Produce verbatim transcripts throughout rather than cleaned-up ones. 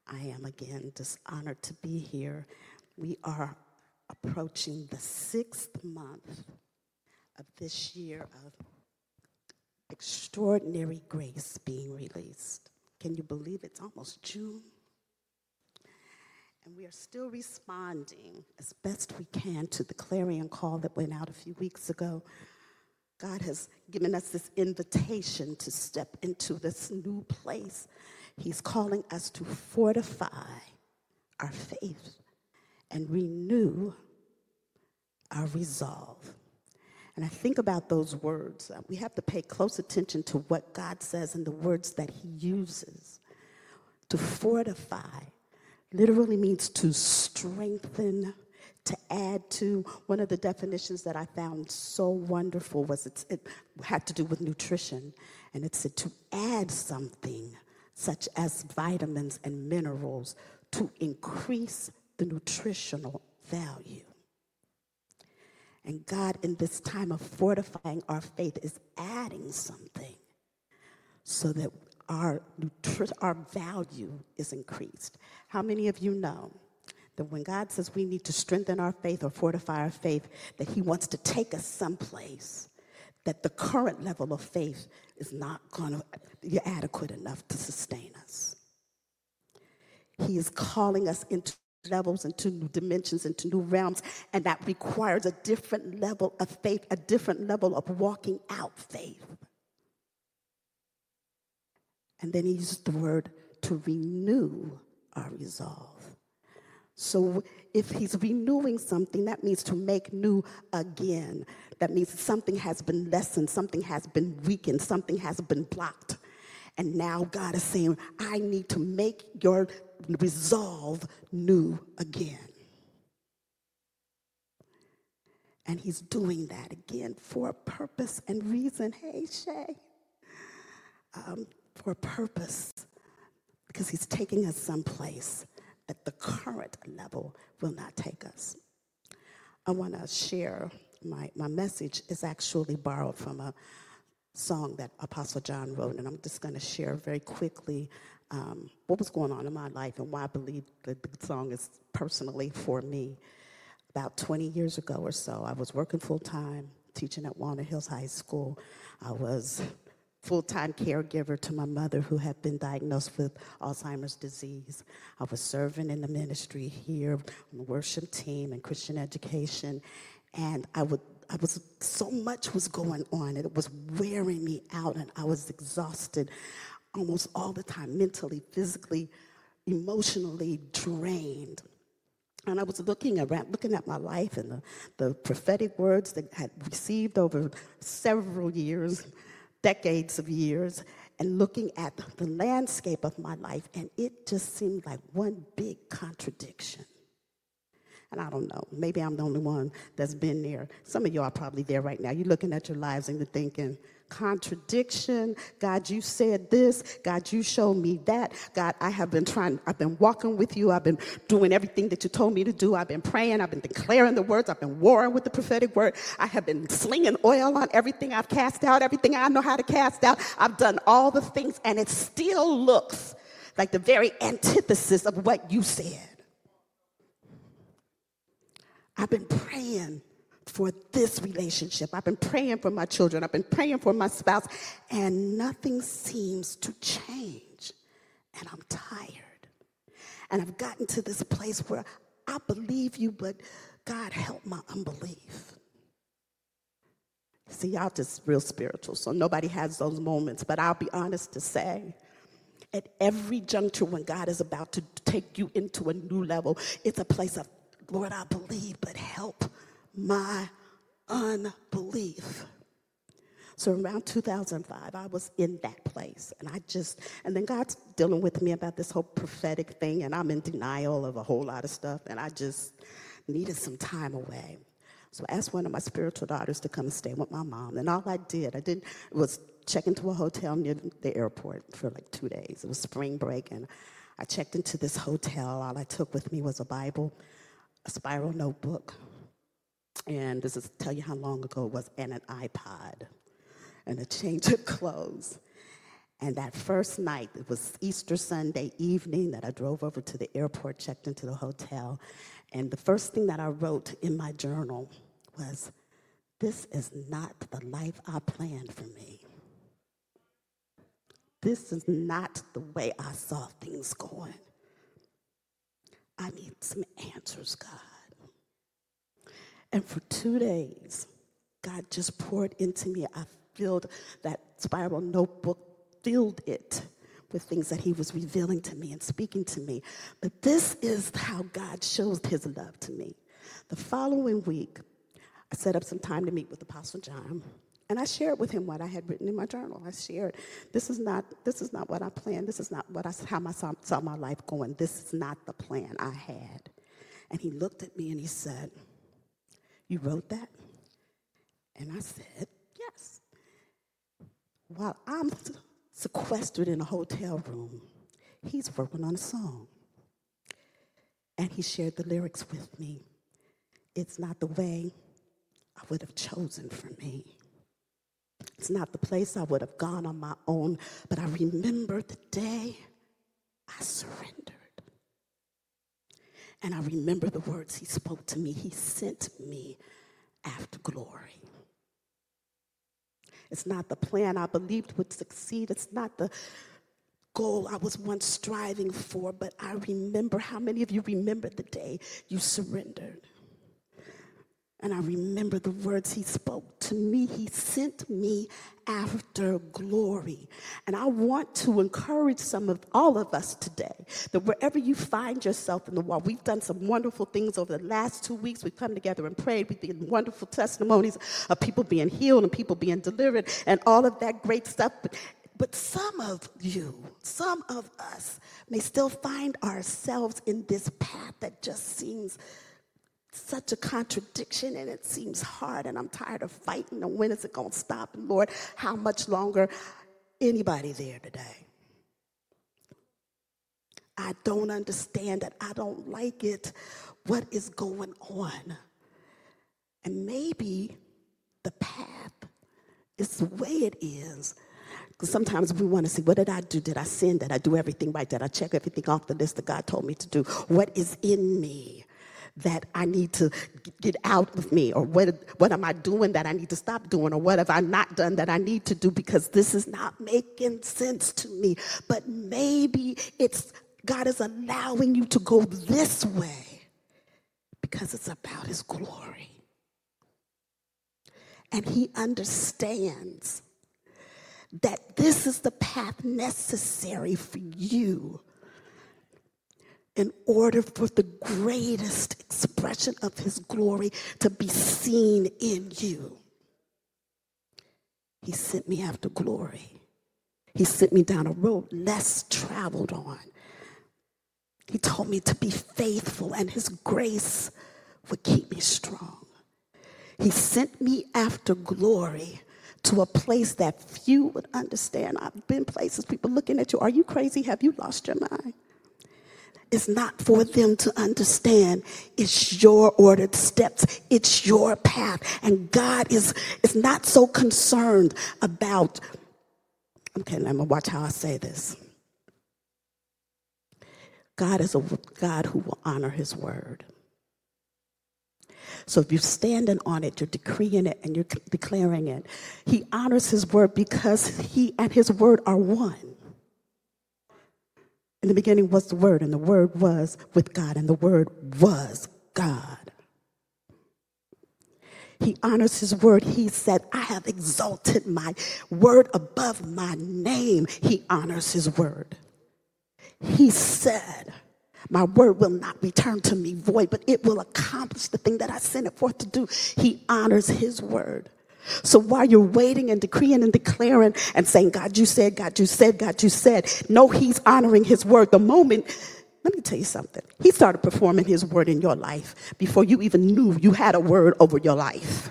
I am again just honored to be here. We are approaching the sixth month of this year of extraordinary grace being released. Can you believe it's almost June? And we are still responding as best we can to the clarion call that went out a few weeks ago. God has given us this invitation to step into this new place. He's calling us to fortify our faith and renew our resolve. And I think about those words. Uh, we have to pay close attention to what God says and the words that he uses. To fortify literally means to strengthen, to add to. One of the definitions that I found so wonderful was it's, it had to do with nutrition. And it said to add something such as vitamins and minerals to increase the nutritional value. And God, in this time of fortifying our faith, is adding something so that our nutri- our value is increased. How many of you know that when God says we need to strengthen our faith or fortify our faith, that he wants to take us someplace that the current level of faith is not going to be adequate enough to sustain us? He is calling us into levels, into new dimensions, into new realms, and that requires a different level of faith, a different level of walking out faith. And then he used the word to renew our resolve. So if he's renewing something, that means to make new again. That means something has been lessened, something has been weakened, something has been blocked. And now God is saying, I need to make your resolve new again. And he's doing that again for a purpose and reason. Hey, Shay. Um, for a purpose. Because he's taking us someplace that the current level will not take us. I want to share, my, my message is actually borrowed from a song that Apostle John wrote, and I'm just going to share very quickly um, what was going on in my life and why I believe that the song is personally for me. About twenty years ago or so, I was working full-time, teaching at Walnut Hills High School. I was full-time caregiver to my mother who had been diagnosed with Alzheimer's disease. I was serving in the ministry here on the worship team and Christian education, and I would I was so much was going on, and it was wearing me out, and I was exhausted almost all the time, mentally, physically, emotionally drained. And I was looking around, looking at my life and the, the prophetic words that I had received over several years, decades of years, and looking at the landscape of my life, and it just seemed like one big contradiction. And I don't know, maybe I'm the only one that's been there. Some of you are probably there right now. You're looking at your lives and you're thinking, contradiction. God, you said this. God, you showed me that. God, I have been trying, I've been walking with you. I've been doing everything that you told me to do. I've been praying. I've been declaring the words. I've been warring with the prophetic word. I have been slinging oil on everything I've cast out, everything I know how to cast out. I've done all the things, and it still looks like the very antithesis of what you said. I've been praying for this relationship. I've been praying for my children. I've been praying for my spouse, and nothing seems to change. And I'm tired. And I've gotten to this place where I believe you, but God, help my unbelief. See, y'all just real spiritual, so nobody has those moments. But I'll be honest to say, at every juncture when God is about to take you into a new level, it's a place of, Lord, I believe, but help my unbelief. So around two thousand five, I was in that place. And I just, and then God's dealing with me about this whole prophetic thing, and I'm in denial of a whole lot of stuff, and I just needed some time away. So I asked one of my spiritual daughters to come and stay with my mom. And all I did, I did was check into a hotel near the airport for like two days. It was spring break, and I checked into this hotel. All I took with me was a Bible, a spiral notebook, and this is to tell you how long ago it was, and an iPod, and a change of clothes. And that first night, it was Easter Sunday evening that I drove over to the airport, checked into the hotel. And the first thing that I wrote in my journal was, this is not the life I planned for me. This is not the way I saw things going. I need some answers, God. And for two days, God just poured into me. I filled that spiral notebook, filled it with things that he was revealing to me and speaking to me. But this is how God shows his love to me. The following week, I set up some time to meet with Apostle John, and I shared with him what I had written in my journal. I shared, this is not this is not what I planned. This is not what I, how I saw, saw my life going. This is not the plan I had. And he looked at me and he said, you wrote that? And I said, yes. While I'm sequestered in a hotel room, he's working on a song. And he shared the lyrics with me. It's not the way I would have chosen for me. It's not the place I would have gone on my own, but I remember the day I surrendered. And I remember the words he spoke to me. He sent me after glory. It's not the plan I believed would succeed. It's not the goal I was once striving for, but I remember, how many of you remember the day you surrendered? And I remember the words he spoke to me. He sent me after glory. And I want to encourage some of all of us today that wherever you find yourself in the world, we've done some wonderful things over the last two weeks. We've come together and prayed. We've been wonderful testimonies of people being healed and people being delivered and all of that great stuff. But, but some of you, some of us may still find ourselves in this path that just seems such a contradiction, and it seems hard, and I'm tired of fighting, and when is it going to stop? And Lord, how much longer? Anybody there today? I don't understand it. I don't like it. What is going on? And maybe the path is the way it is. Because sometimes we want to see, what did I do? Did I sin? Did I do everything right? Did I check everything off the list that God told me to do? What is in me that I need to get out of me? Or what, what am I doing that I need to stop doing? Or what have I not done that I need to do, because this is not making sense to me? But maybe it's God is allowing you to go this way because it's about his glory. And he understands that this is the path necessary for you in order for the greatest expression of his glory to be seen in you. He sent me after glory. He sent me down a road less traveled on. He told me to be faithful, and his grace would keep me strong. He sent me after glory to a place that few would understand. I've been places, people looking at you, are you crazy? Have you lost your mind? It's not for them to understand. It's your ordered steps. It's your path. And God is, is not so concerned about, okay, let me watch how I say this. God is a God who will honor his word. So if you're standing on it, you're decreeing it, and you're declaring it. He honors his word because he and his word are one. In the beginning was the Word, and the Word was with God, and the Word was God. He honors his word. He said, I have exalted my word above my name. He honors his word. He said, my word will not return to me void, but it will accomplish the thing that I sent it forth to do. He honors his word. So while you're waiting and decreeing and declaring and saying, God, you said, God, you said, God, you said, no, he's honoring his word. The moment, let me tell you something. He started performing his word in your life before you even knew you had a word over your life.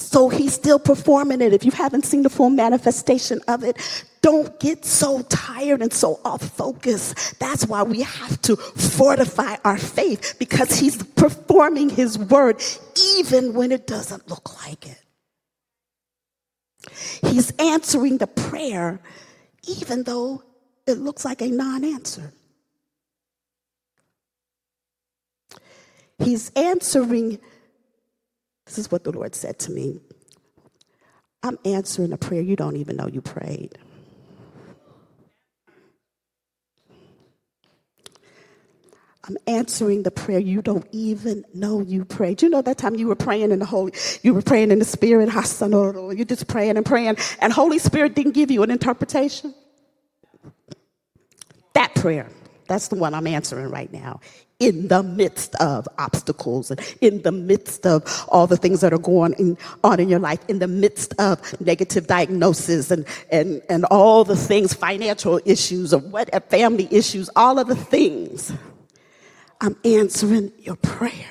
So he's still performing it. If you haven't seen the full manifestation of it, don't get so tired and so off focus. That's why we have to fortify our faith, because he's performing his word even when it doesn't look like it. He's answering the prayer even though it looks like a non-answer. He's answering. This is what the Lord said to me. I'm answering a prayer you don't even know you prayed. I'm answering the prayer you don't even know you prayed. You know that time you were praying in the Holy, you were praying in the Spirit, you're just praying and praying, and Holy Spirit didn't give you an interpretation? That prayer, that's the one I'm answering right now. In the midst of obstacles, and in the midst of all the things that are going in, on in your life, in the midst of negative diagnosis and, and, and all the things, financial issues or what, family issues, all of the things, I'm answering your prayer.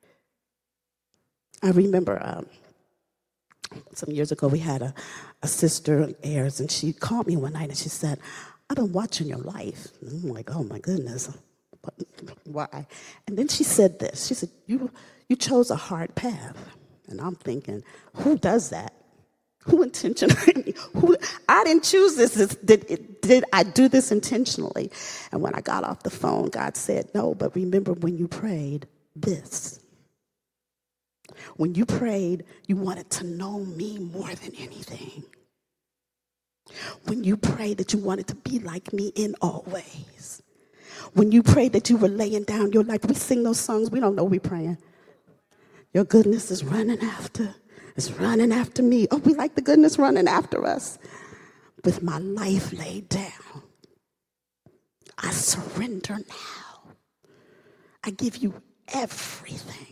I remember um, some years ago we had a, a sister in Ayers, and she called me one night and she said, I've been watching your life. And I'm like, oh my goodness. Why? And then she said this. She said, you you chose a hard path. And I'm thinking, who does that? Who intentionally? Who? I didn't choose this. Did, did I do this intentionally? And when I got off the phone, God said, no, but remember when you prayed this. When you prayed, you wanted to know me more than anything. When you prayed that you wanted to be like me in all ways. When you prayed that you were laying down your life. We sing those songs, we don't know we're praying. Your goodness is running after, is running after me. Oh, we like the goodness running after us. With my life laid down, I surrender now. I give you everything.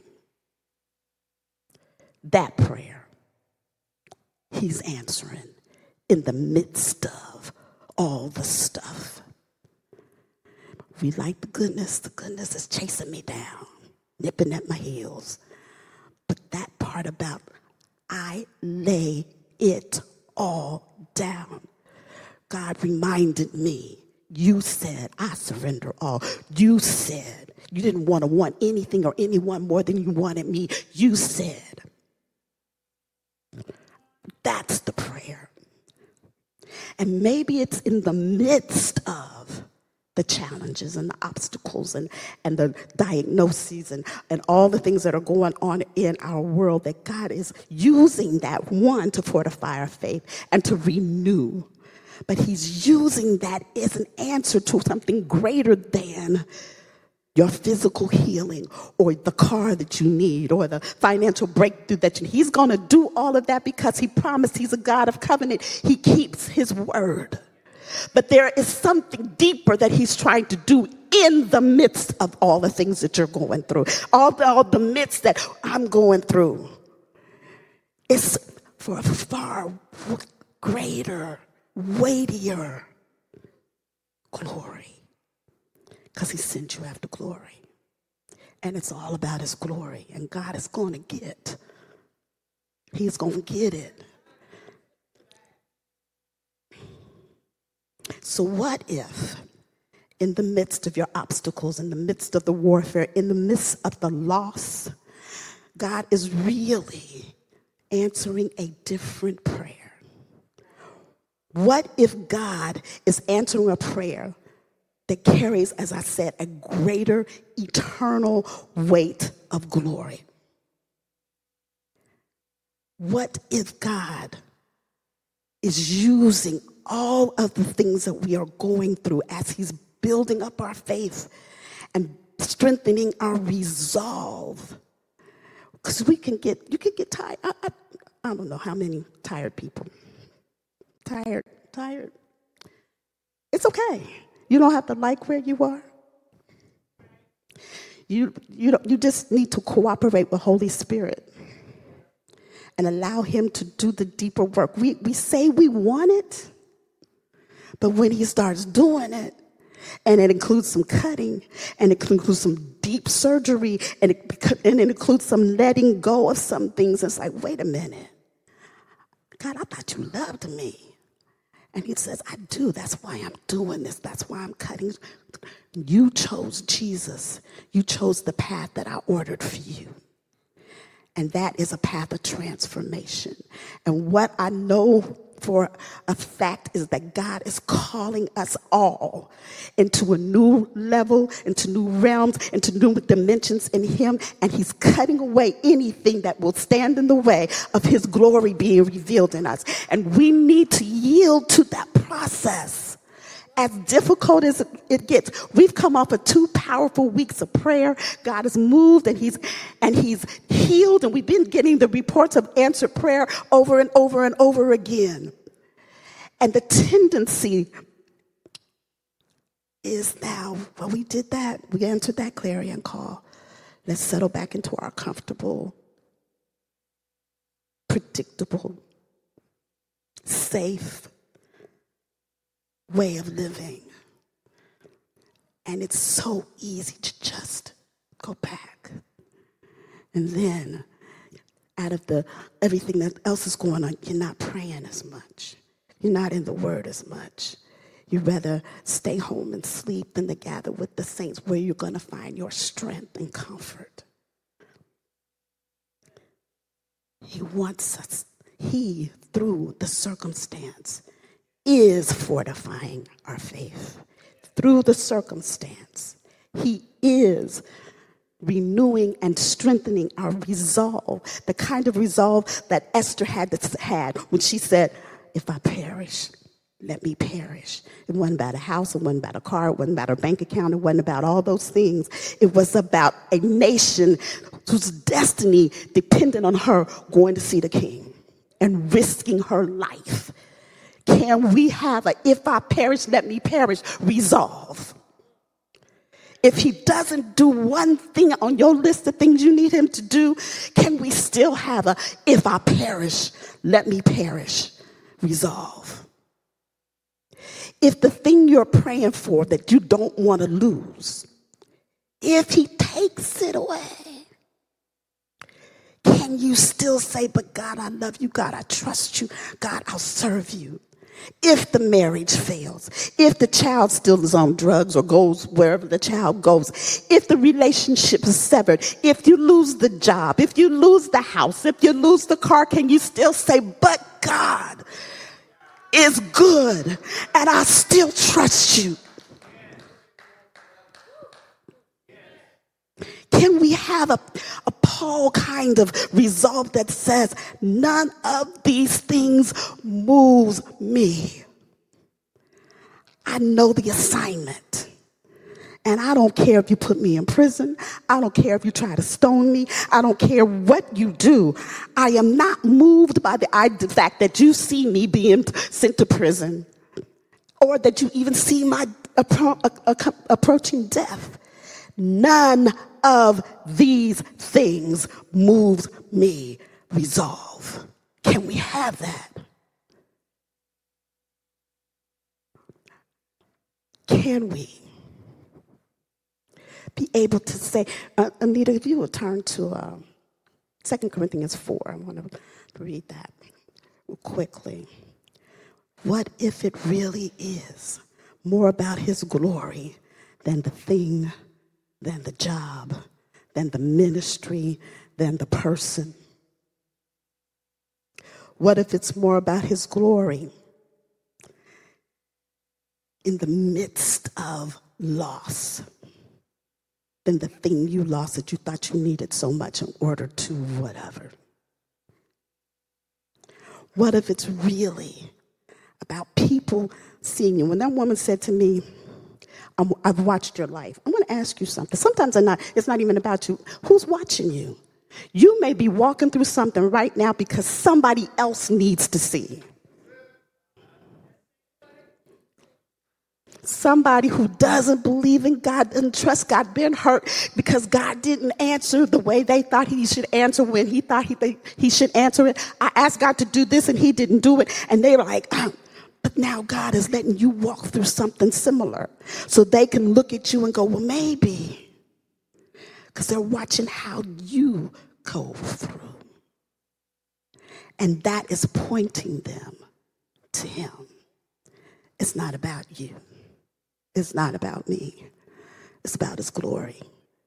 That prayer, he's answering in the midst of all the stuff. We like the goodness. The goodness is chasing me down, nipping at my heels. But that part about I lay it all down. God reminded me, you said, I surrender all. You said, you didn't want to want anything or anyone more than you wanted me. You said. That's the prayer. And maybe it's in the midst of the challenges and the obstacles and, and the diagnoses and, and all the things that are going on in our world that God is using that, one, to fortify our faith and to renew. But he's using that as an answer to something greater than your physical healing or the car that you need or the financial breakthrough that you need. He's going to do all of that because he promised. He's a God of covenant. He keeps his word. But there is something deeper that he's trying to do in the midst of all the things that you're going through. All the, all the midst that I'm going through. It's for a far greater, weightier glory. Because he sent you after glory. And it's all about his glory. And God is going to get. He's going to get it. So what if, in the midst of your obstacles, in the midst of the warfare, in the midst of the loss, God is really answering a different prayer? What if God is answering a prayer that carries, as I said, a greater eternal weight of glory? What if God is using all of the things that we are going through as he's building up our faith and strengthening our resolve? Because we can get, you can get tired. I, I, I don't know how many tired people. Tired, tired. It's okay. You don't have to like where you are. You, you, don't, you just need to cooperate with Holy Spirit and allow him to do the deeper work. We, we say we want it, but when he starts doing it, and it includes some cutting, and it includes some deep surgery, and it, and it includes some letting go of some things, it's like, wait a minute. God, I thought you loved me. And he says, I do. That's why I'm doing this. That's why I'm cutting. You chose Jesus. You chose the path that I ordered for you. And that is a path of transformation. And what I know for a fact is that God is calling us all into a new level, into new realms, into new dimensions in him. And he's cutting away anything that will stand in the way of his glory being revealed in us. And we need to yield to that process. As difficult as it gets, we've come off of two powerful weeks of prayer. God has moved and he's and he's healed, and we've been getting the reports of answered prayer over and over and over again. And the tendency is now, well, we did that. We answered that clarion call. Let's settle back into our comfortable, predictable, safe way of living. And it's so easy to just go back. And then out of the everything that else is going on, you're not praying as much. You're not in the word as much. You'd rather stay home and sleep than to gather with the saints, where you're going to find your strength and comfort. He wants us. He, through the circumstance, is fortifying our faith. Through the circumstance, he is renewing and strengthening our resolve, the kind of resolve that Esther had, had when she said, if I perish, let me perish. It wasn't about a house, it wasn't about a car, it wasn't about a bank account, it wasn't about all those things. It was about a nation whose destiny depended on her going to see the king and risking her life. Can we have a, if I perish, let me perish, resolve? If he doesn't do one thing on your list of things you need him to do, can we still have a, if I perish, let me perish, resolve? If the thing you're praying for that you don't want to lose, if he takes it away, can you still say, but God, I love you. God, I trust you. God, I'll serve you. If the marriage fails, if the child still is on drugs or goes wherever the child goes, if the relationship is severed, if you lose the job, if you lose the house, if you lose the car, can you still say, but God is good and I still trust you? Can we have a, a Paul kind of resolve that says, none of these things moves me. I know the assignment. And I don't care if you put me in prison. I don't care if you try to stone me. I don't care what you do. I am not moved by the, the fact that you see me being sent to prison, or that you even see my appro- uh, approaching death. None of these things moves me. Resolve. Can we have that? Can we be able to say, uh, Anita, if you will turn to uh, Second Corinthians four, I want to read that quickly. What if it really is more about his glory than the thing, than the job, than the ministry, than the person? What if it's more about his glory in the midst of loss than the thing you lost that you thought you needed so much in order to whatever? What if it's really about people seeing you? When that woman said to me, I'm, I've watched your life, I want to ask you something. Sometimes I'm not, it's not even about you. Who's watching you? You may be walking through something right now because somebody else needs to see. Somebody who doesn't believe in God, doesn't trust God, been hurt because God didn't answer the way they thought he should answer when he thought he, they, he should answer it. I asked God to do this and he didn't do it. And they were like, oh, but now God is letting you walk through something similar so they can look at you and go, well, maybe. Because they're watching how you go through. And that is pointing them to him. It's not about you. It's not about me. It's about his glory.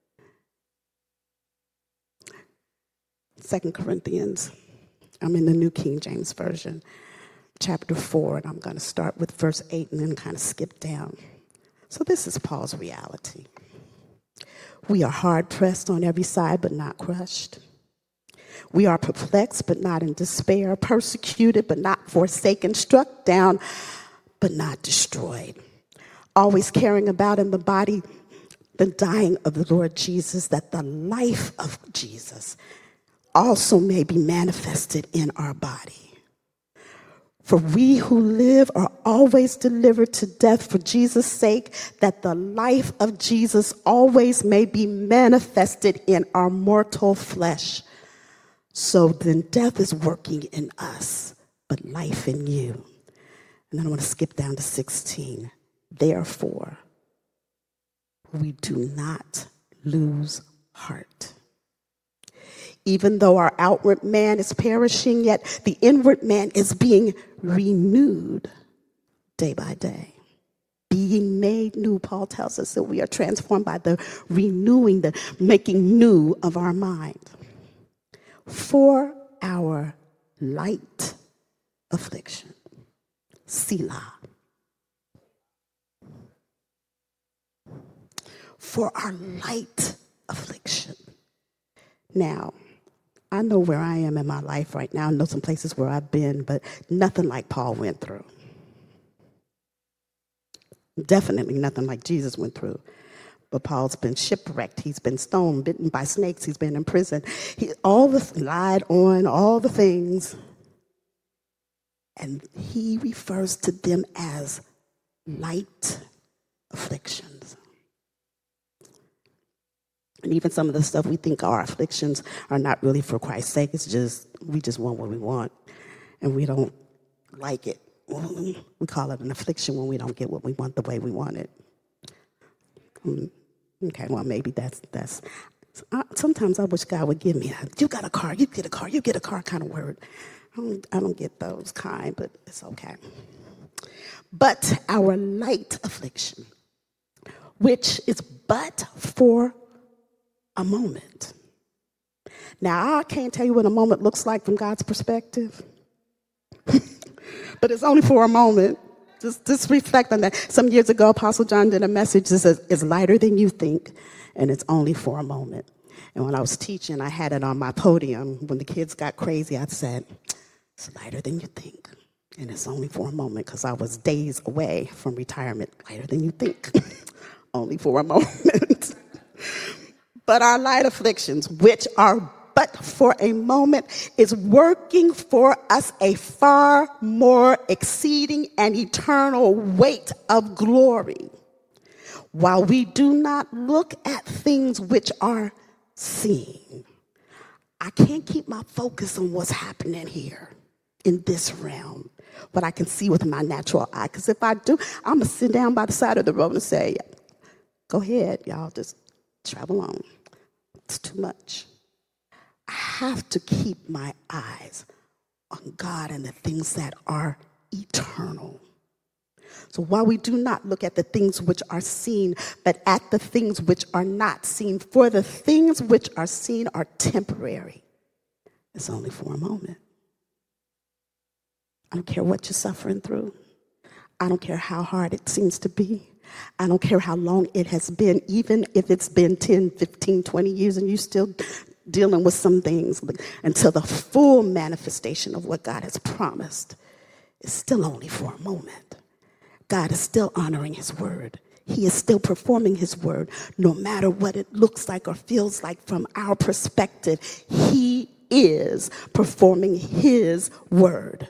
Second Corinthians, I'm in the New King James Version, chapter four, and I'm going to start with verse eight and then kind of skip down. So this is Paul's reality. We are hard-pressed on every side, but not crushed. We are perplexed, but not in despair, persecuted, but not forsaken, struck down, but not destroyed. Always carrying about in the body the dying of the Lord Jesus, that the life of Jesus also may be manifested in our body. For we who live are always delivered to death for Jesus' sake, that the life of Jesus always may be manifested in our mortal flesh. So then death is working in us, but life in you. And then I want to skip down to sixteen. Therefore, we do not lose heart. Even though our outward man is perishing, yet the inward man is being renewed day by day. Being made new, Paul tells us that we are transformed by the renewing, the making new of our mind. For our light affliction, Selah. For our light affliction. Now, I know where I am in my life right now. I know some places where I've been, but nothing like Paul went through. Definitely nothing like Jesus went through. But Paul's been shipwrecked. He's been stoned, bitten by snakes. He's been in prison. He all the lied on, all the things. And he refers to them as light afflictions. And even some of the stuff we think are afflictions are not really for Christ's sake. It's just, we just want what we want. And we don't like it. We call it an affliction when we don't get what we want the way we want it. Okay, well, maybe that's, that's I, sometimes I wish God would give me a, you got a car, you get a car, you get a car kind of word. I don't, I don't get those kind, but it's okay. But our light affliction, which is but for a moment. Now, I can't tell you what a moment looks like from God's perspective, but it's only for a moment. Just, just reflect on that. Some years ago, Apostle John did a message that says, it's lighter than you think, and it's only for a moment. And when I was teaching, I had it on my podium. When the kids got crazy, I said, it's lighter than you think, and it's only for a moment, because I was days away from retirement. Lighter than you think, only for a moment. But our light afflictions, which are but for a moment, is working for us a far more exceeding and eternal weight of glory, while we do not look at things which are seen. I can't keep my focus on what's happening here in this realm, what I can see with my natural eye. Because if I do, I'm going to sit down by the side of the road and say, go ahead, y'all, just travel on. It's too much. I have to keep my eyes on God and the things that are eternal. So while we do not look at the things which are seen, but at the things which are not seen, for the things which are seen are temporary. It's only for a moment. I don't care what you're suffering through. I don't care how hard it seems to be. I don't care how long it has been, even if it's been ten, fifteen, twenty years and you're still dealing with some things, until the full manifestation of what God has promised is still only for a moment. God is still honoring his word. He is still performing his word, no matter what it looks like or feels like from our perspective. He is performing his word.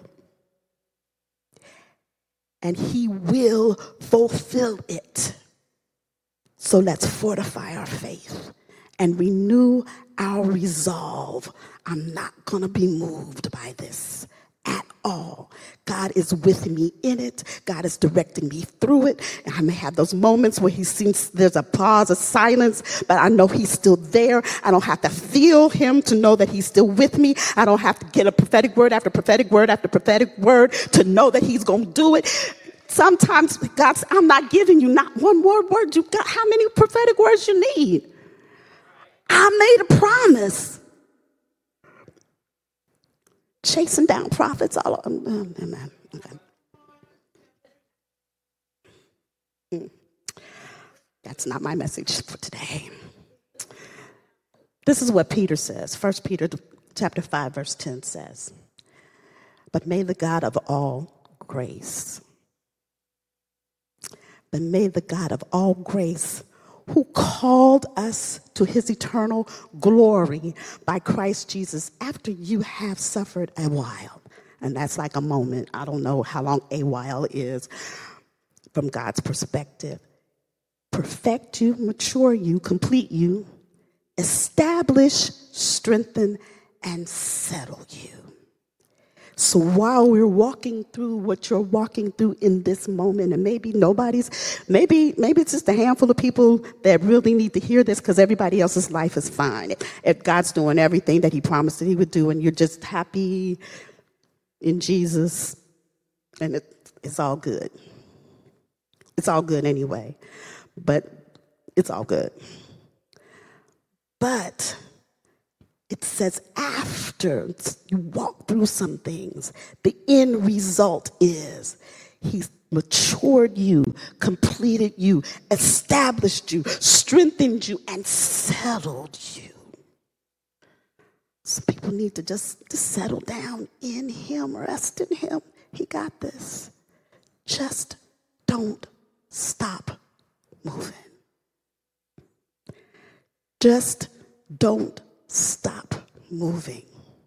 And he will fulfill it. So let's fortify our faith and renew our resolve. I'm not going to be moved by this at all. God is with me in it. God is directing me through it. And I may have those moments where he seems there's a pause, a silence, but I know he's still there. I don't have to feel him to know that he's still with me. I don't have to get a prophetic word after prophetic word after prophetic word to know that he's going to do it. Sometimes God's, I'm not giving you not one word word. You got how many prophetic words you need? I made a promise. Chasing down prophets all over. Amen. Okay. Mm. That's not my message for today. This is what Peter says. First Peter chapter five, verse ten says, but may the God of all grace, but may the God of all grace, who called us to his eternal glory by Christ Jesus after you have suffered a while. And that's like a moment. I don't know how long a while is from God's perspective. Perfect you, mature you, complete you, establish, strengthen, and settle you. So while we're walking through what you're walking through in this moment, and maybe nobody's, maybe maybe it's just a handful of people that really need to hear this because everybody else's life is fine. If God's doing everything that he promised that he would do, and you're just happy in Jesus, and it, it's all good. It's all good anyway, but it's all good. But it says after you walk through some things, the end result is he's matured you, completed you, established you, strengthened you, and settled you. Some people need to just, just settle down in him, rest in him. He got this. Just don't stop moving. Just don't stop moving.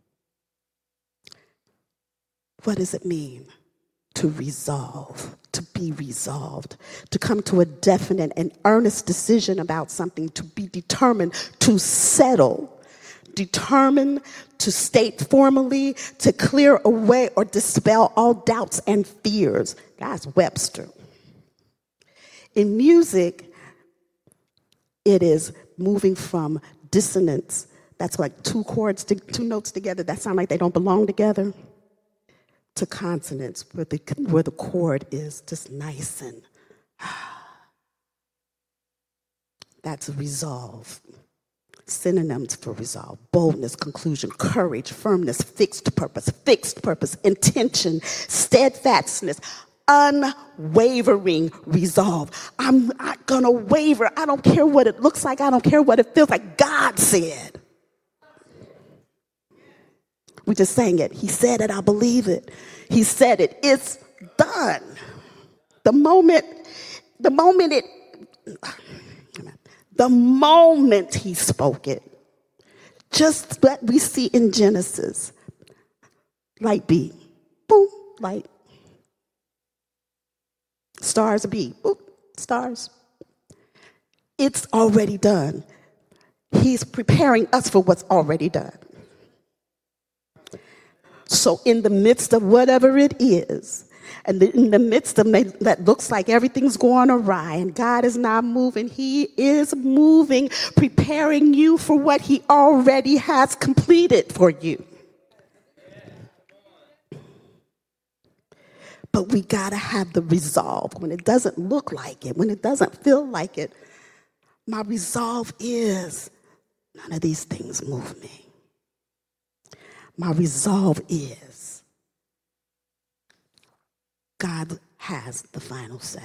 What does it mean to resolve, to be resolved, to come to a definite and earnest decision about something, to be determined to settle, determined to state formally, to clear away or dispel all doubts and fears? That's Webster. In music, it is moving from dissonance. That's like two chords, two notes together that sound like they don't belong together, to consonants where the, where the chord is just nice and that's resolve. Synonyms for resolve: boldness, conclusion, courage, firmness, fixed purpose, fixed purpose, intention, steadfastness, unwavering resolve. I'm not gonna waver. I don't care what it looks like. I don't care what it feels like. God said. We just sang it. He said it. I believe it. He said it. It's done. The moment, the moment it, the moment he spoke it, just what we see in Genesis. Light be, boom, light. Stars be, boom, stars. It's already done. He's preparing us for what's already done. So in the midst of whatever it is, and in the midst of that looks like everything's going awry and God is not moving, he is moving, preparing you for what he already has completed for you. But we got to have the resolve when it doesn't look like it, when it doesn't feel like it. My resolve is none of these things move me. My resolve is God has the final say.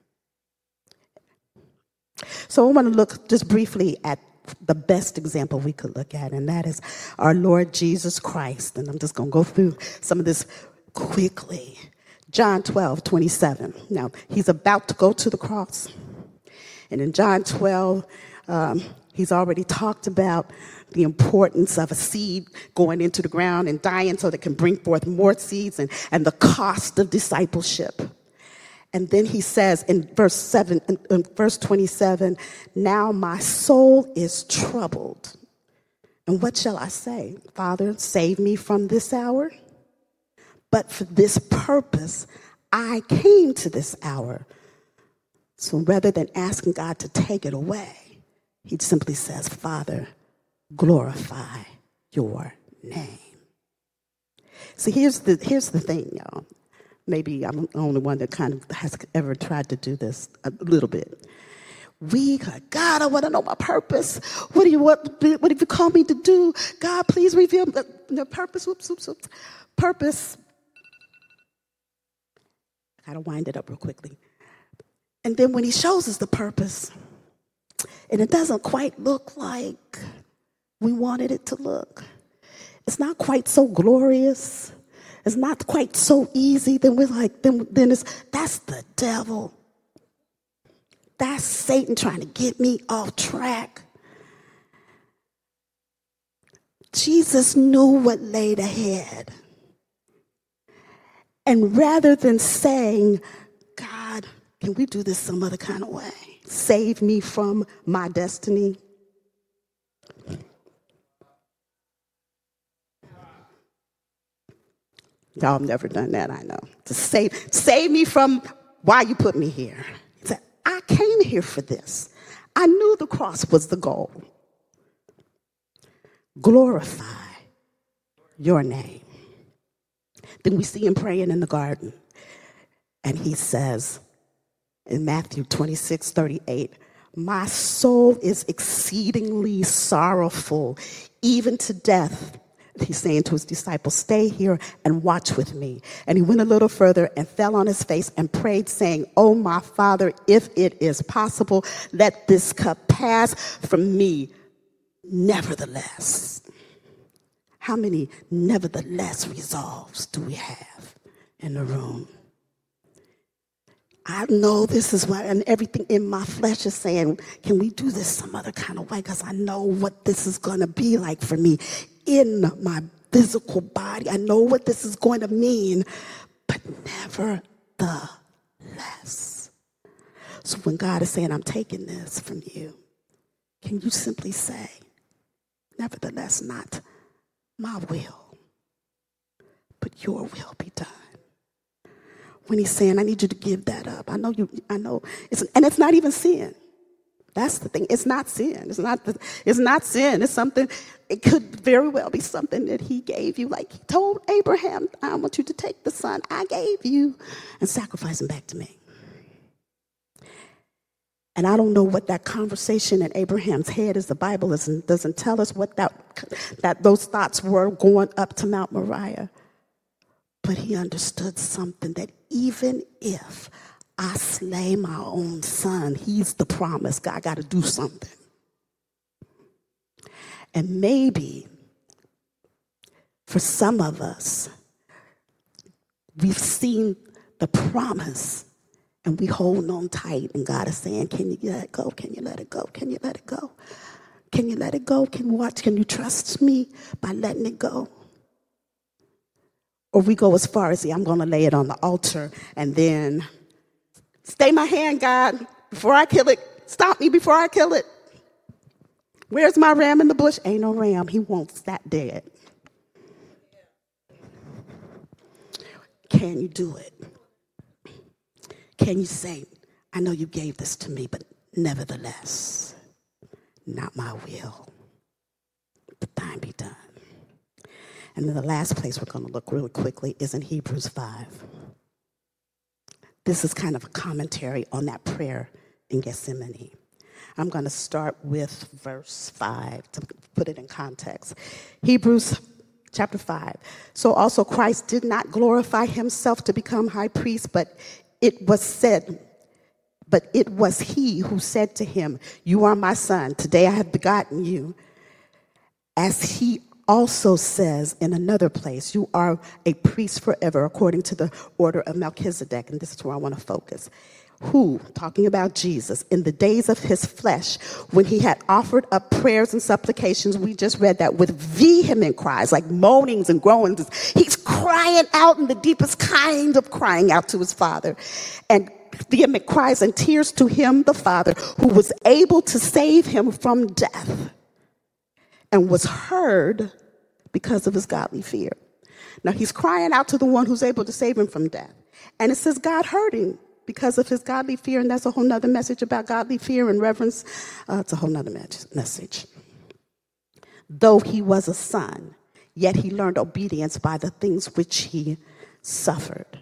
So I want to look just briefly at the best example we could look at, and that is our Lord Jesus Christ. And I'm just going to go through some of this quickly. John twelve, twenty-seven. Now, he's about to go to the cross. And in John twelve, um, he's already talked about the importance of a seed going into the ground and dying so that it can bring forth more seeds, and, and the cost of discipleship. And then he says in verse seven, in, in verse twenty-seven, now my soul is troubled. And what shall I say? Father, save me from this hour. But for this purpose, I came to this hour. So rather than asking God to take it away, he simply says, Father, glorify your name. See, here's the, here's the thing, y'all. Maybe I'm the only one that kind of has ever tried to do this a little bit. We, God, I want to know my purpose. What do you want? What have you called me to do? God, please reveal the, the purpose. Whoops, whoops, whoops. Purpose. I gotta wind it up real quickly. And then when he shows us the purpose, and it doesn't quite look like we wanted it to look, it's not quite so glorious, it's not quite so easy, then we're like, then, then it's, that's the devil. That's Satan trying to get me off track. Jesus knew what laid ahead. And rather than saying, God, can we do this some other kind of way? Save me from my destiny. Y'all have never done that, I know. To save, save me from why you put me here. He said, I came here for this. I knew the cross was the goal. Glorify your name. Then we see him praying in the garden. And he says in Matthew twenty-six thirty-eight, my soul is exceedingly sorrowful, even to death. He's saying to his disciples, stay here and watch with me. And he went a little further and fell on his face and prayed, saying, oh, my Father, if it is possible, let this cup pass from me. Nevertheless. How many nevertheless resolves do we have in the room? I know this is what, and everything in my flesh is saying, can we do this some other kind of way? Because I know what this is going to be like for me in my physical body. I know what this is going to mean, but nevertheless. So when God is saying, I'm taking this from you, can you simply say, nevertheless, not my will, but your will be done. When he's saying, I need you to give that up. I know you, I know, it's, and it's not even sin. That's the thing. It's not sin. It's not, the, it's not sin. It's something, it could very well be something that he gave you. Like he told Abraham, I want you to take the son I gave you and sacrifice him back to me. And I don't know what that conversation in Abraham's head is. The Bible doesn't, doesn't tell us what that, that those thoughts were going up to Mount Moriah. But he understood something, that even if I slay my own son, he's the promise. God got to do something. And maybe for some of us, we've seen the promise and we hold on tight, and God is saying, can you let it go? Can you let it go? Can you let it go? Can you let it go? Can you watch? Can you trust me by letting it go? Or we go as far as, see, I'm going to lay it on the altar and then stay my hand, God, before I kill it. Stop me before I kill it. Where's my ram in the bush? Ain't no ram. He wants that dead. Can you do it? Can you say, I know you gave this to me, but nevertheless, not my will, but thine be done. And then the last place we're going to look really quickly is in Hebrews five. This is kind of a commentary on that prayer in Gethsemane. I'm going to start with verse five to put it in context. Hebrews chapter five. So also Christ did not glorify himself to become high priest, but it was said, but it was he who said to him, you are my son. Today I have begotten you. As he also says in another place, you are a priest forever according to the order of Melchizedek. And this is where I want to focus. Who, talking about Jesus, in the days of his flesh, when he had offered up prayers and supplications, we just read that, with vehement cries, like moanings and groanings. He's crying out in the deepest kind of crying out to his Father. And vehement cries and tears to him, the Father, who was able to save him from death, and was heard because of his godly fear. Now, he's crying out to the one who's able to save him from death. And it says God heard him because of his godly fear, and that's a whole nother message about godly fear and reverence. Uh, it's a whole nother message. Though he was a son, yet he learned obedience by the things which he suffered.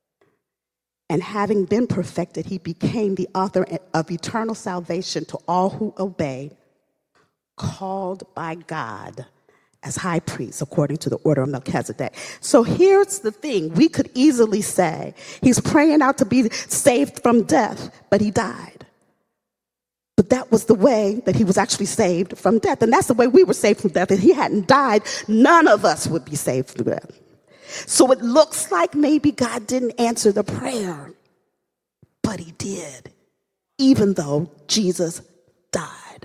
And having been perfected, he became the author of eternal salvation to all who obey, called by God as high priest according to the order of Melchizedek. So here's the thing. We could easily say he's praying out to be saved from death, but he died. But that was the way that he was actually saved from death. And that's the way we were saved from death. If he hadn't died, none of us would be saved from death. So it looks like maybe God didn't answer the prayer, but he did, even though Jesus died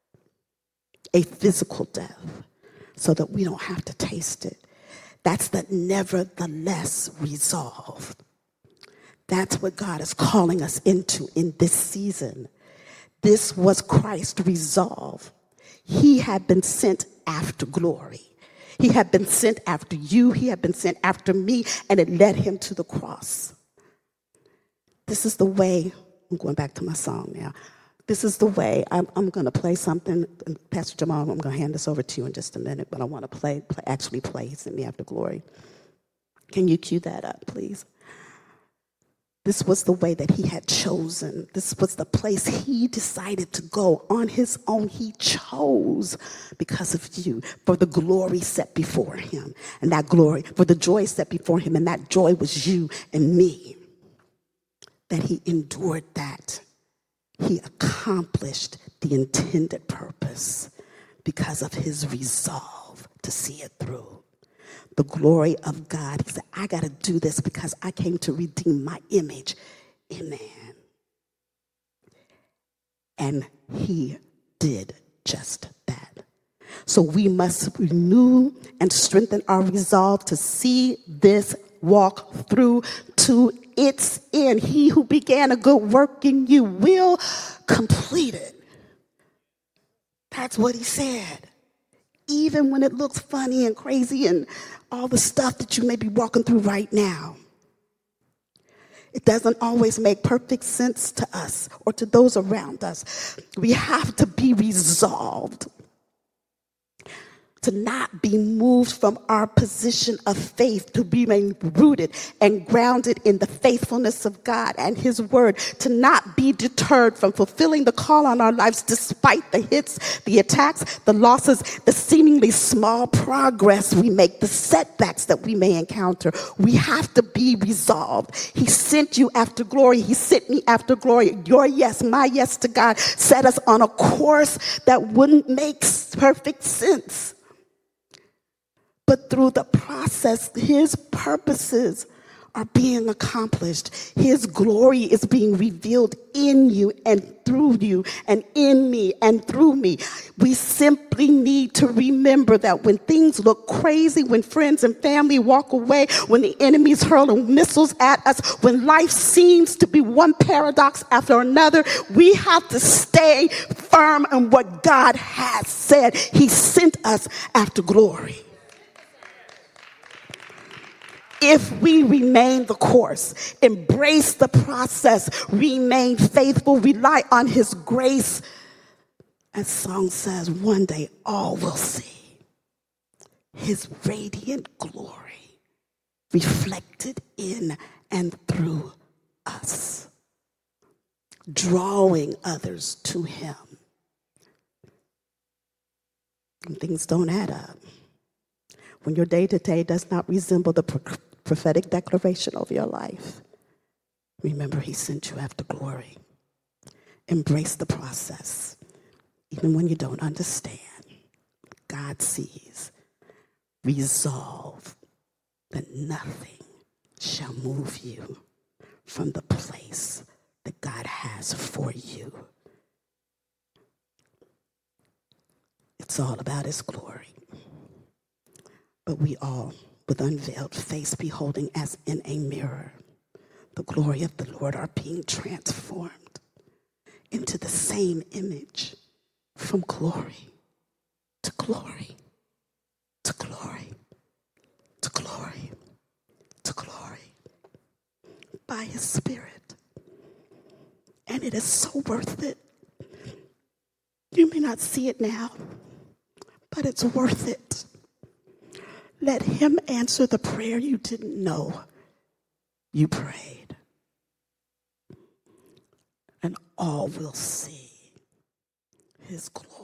a physical death so that we don't have to taste it. That's the nevertheless resolve. That's what God is calling us into in this season. This was Christ's resolve. He had been sent after glory. He had been sent after you. He had been sent after me, and it led him to the cross. This is the way. I'm going back to my song now. This is the way. I'm, I'm going to play something. And Pastor Jamal, I'm going to hand this over to you in just a minute, but I want to play, play actually play He Sent Me After Glory. Can you cue that up, please? This was the way that he had chosen. This was the place he decided to go on his own. He chose because of you, for the glory set before him. And that glory, for the joy set before him, and that joy was you and me. That he endured that. He accomplished the intended purpose because of his resolve to see it through. The glory of God. He said, I got to do this because I came to redeem my image in man. And he did just that. So we must renew and strengthen our resolve to see this walk through to its end. He who began a good work in you will complete it. That's what he said. Even when it looks funny and crazy and all the stuff that you may be walking through right now. It doesn't always make perfect sense to us or to those around us. We have to be resolved to not be moved from our position of faith, to remain rooted and grounded in the faithfulness of God and his word, to not be deterred from fulfilling the call on our lives despite the hits, the attacks, the losses, the seemingly small progress we make, the setbacks that we may encounter. We have to be resolved. He sent you after glory. He sent me after glory. Your yes, my yes to God set us on a course that wouldn't make perfect sense. But through the process, his purposes are being accomplished. His glory is being revealed in you and through you and in me and through me. We simply need to remember that when things look crazy, when friends and family walk away, when the enemy's hurling missiles at us, when life seems to be one paradox after another, we have to stay firm in what God has said. He sent us after glory. If we remain the course, embrace the process, remain faithful, rely on his grace, as song says, one day all will see his radiant glory reflected in and through us, drawing others to him. When things don't add up, when your day-to-day does not resemble the pro- prophetic declaration over your life, remember he sent you after glory. Embrace the process. Even when you don't understand, God sees. Resolve that nothing shall move you from the place that God has for you. It's all about his glory. But we all, with unveiled face, beholding as in a mirror the glory of the Lord, are being transformed into the same image, from glory to glory to glory to glory. by his Spirit. And it is so worth it. You may not see it now, but it's worth it. Let him answer the prayer you didn't know you prayed. And all will see his glory.